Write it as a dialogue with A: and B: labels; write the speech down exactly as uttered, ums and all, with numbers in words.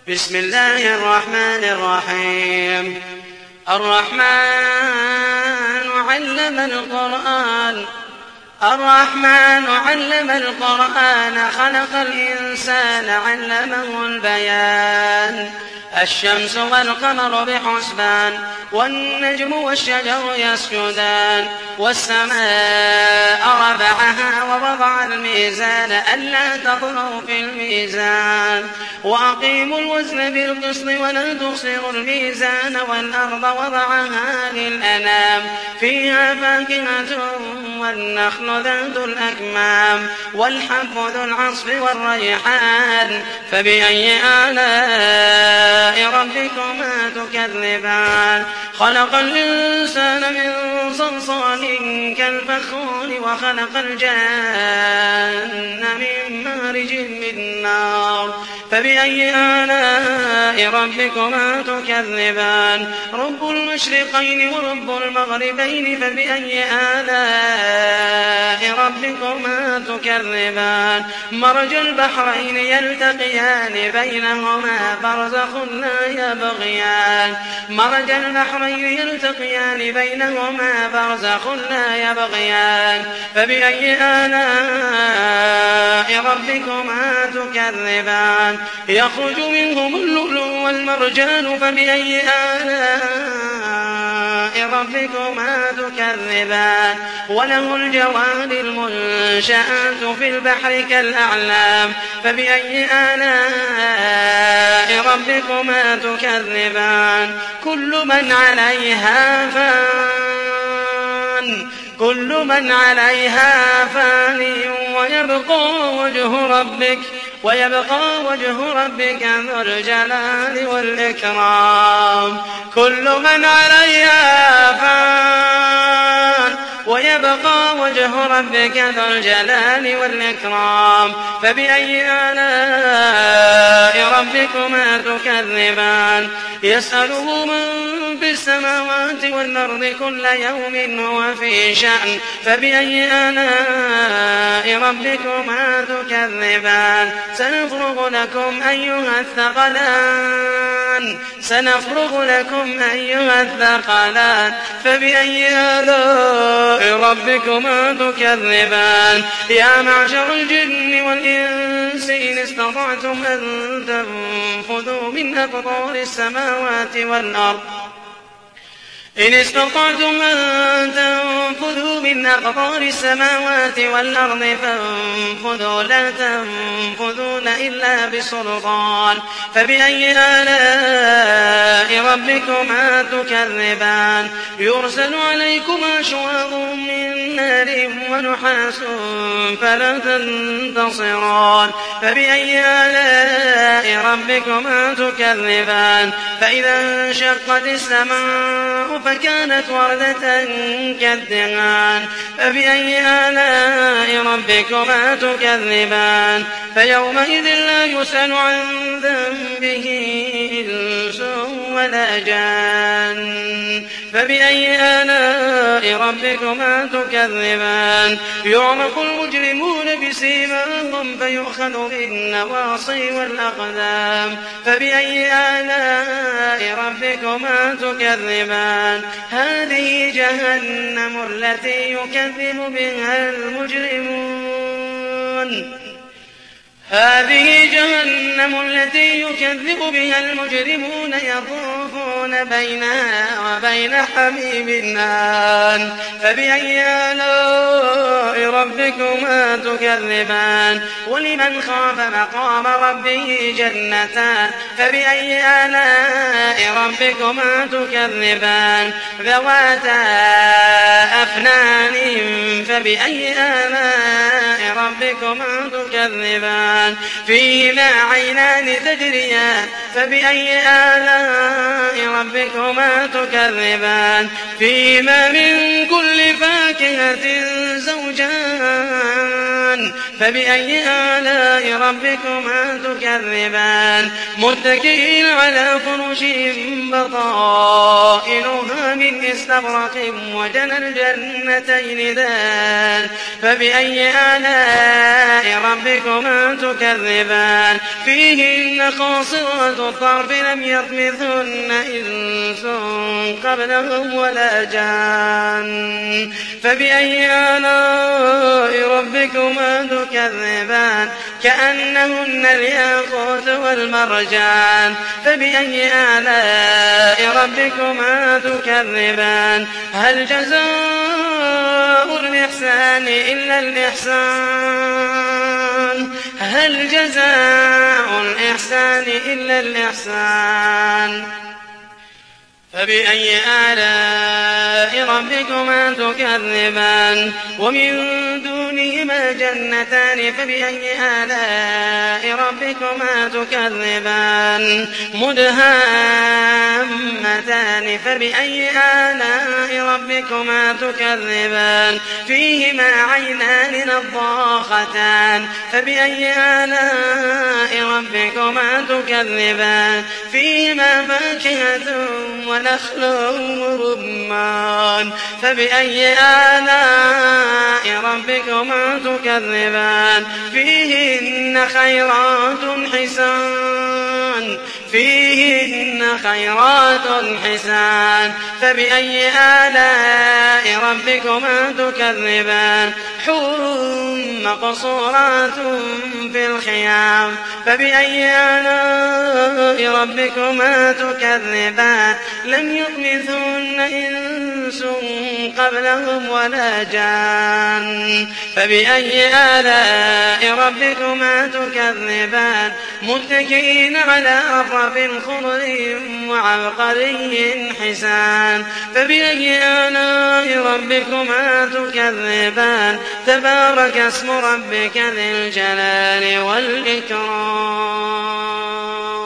A: بسم الله الرحمن الرحيم. الرحمن علم القرآن الرحمن علم القرآن خلق الإنسان علمه البيان. الشمس والقمر بحسبان والنجم والشجر يسجدان والسماء رفعها ووضع الميزان ألا تطغوا في الميزان وأقيموا الوزن بالقسط ولا تخسروا الميزان والأرض وضعها للأنام فيها فاكهة والنخل ذات الأكمام والحب ذو العصف والريحان فبأي آلاء ربكما تكذبان. خلق الإنسان من صلصال كالفخار وخلق الجان من مارج من نار فبأي آلاء ربكما تكذبان. رب المشرقين ورب المغربين فبأي آلاء ربكما تكذبان. مرج البحرين يلتقيان بينهما برزخ لا يبغيان مرج البحرين يلتقيان بينهما برزخ لا يبغيان فبأي آلاء ربكما تكذبان. يخرج منهم اللؤلؤ والمرجان فبأي آلاء ربكما تكذبان. وله الجوار المنشآت في البحر كالأعلام فبأي آلاء ربكما تكذبان. كل من عليها فان كل من عليها فان ويبقى وجه ربك ويبقى وجه ربك ذو الجلال والإكرام. كل من عليها فان ويبقى وجه ربك ذو الجلال والإكرام فبأي آلاء ربكما تكذبان. يسأله من في السماوات والأرض كل يوم هو في شأن فبأي آلاء ربكما تكذبان. سنفرغ لكم أيها الثقلان سنفرغ لكم أيها الثقلان فبأي آلاء ربكما تكذبان. يا معشر الجن والإنس إن استطعتم أن تنفذوا من أقطار السماوات والأرض إن استطعتم أن تنفذوا من أقطار السماوات والأرض فانفذوا لا تنفذون إلا بسلطان فبأي آلاء ربكما تكذبان. يرسل عليكما شواظ من نار ونحاس فلا تنتصران فبأي آلاء ربكما تكذبان. فإذا انشقت السماء فكانت وردة كالدهان فبأي آلاء ربكما تكذبان. فيومئذ لا يسأل عن ذنبه إنس ولا جان فبأي آلاء ربكما تكذبان. يعرف المجرمون بسيماهم فيؤخذ بالنواصي والأقدام فبأي آلاء ربكما تكذبان. هذه جهنم التي يكذب بها المجرمون هذه جهنم التي يكذب بها المجرمون يطوفون بينها وبين حميم آن فبأي آلاء ربكما تكذبان. ولمن خاف مقام ربه جنتان فبأي آلاء ربكما تكذبان. ذواتا أفنان فبأي آلاء ربكما تكذبان. فيهما عينان تجريان فبأي آلاء ربكما تكذبان. فيهما من كل فاكهة زوجان فبأي آلاء ربكما تكذبان متكئين على فرش بطائنها من استبرق وجنى الجنتين دان فبأي آلاء ربكما تكذبان فيهن قاصرات الطرف لم يطمثهن إنس قبلهم ولا جان فبأي آلاء ربكما تكذبان كأنهن الياقوت والمرجان فبأي آلاء ربكما تكذبان هل جزاء الإحسان إلا الإحسان هل جزاء الإحسان إلا الإحسان فبأي آلاء ربكما تكذبان ومن دونهما جنتان فبأي آلاء ربكما تكذبان مدهامتان فبأي آلاء ربكما تكذبان فيهما عينان نضاختان فبأي آلاء ربكما تكذبان فيهما فاكهة ونخل ورمان فبأي آلاء ربكما تكذبان فيهن خيرات حسان فيهن خيرات حسان فبأي آلاء ربكما تكذبان حور مقصورات في الخيام فبأي آلاء ربكما تكذبان لم يطمثهن إنس قبلهم ولا جان فبأي آلاء ربكما تكذبان متكئين على رفرف خضر وعبقري حسان فبأي آلاء ربكما تكذبان تبارك اسم ربك ذي الجلال والإكرام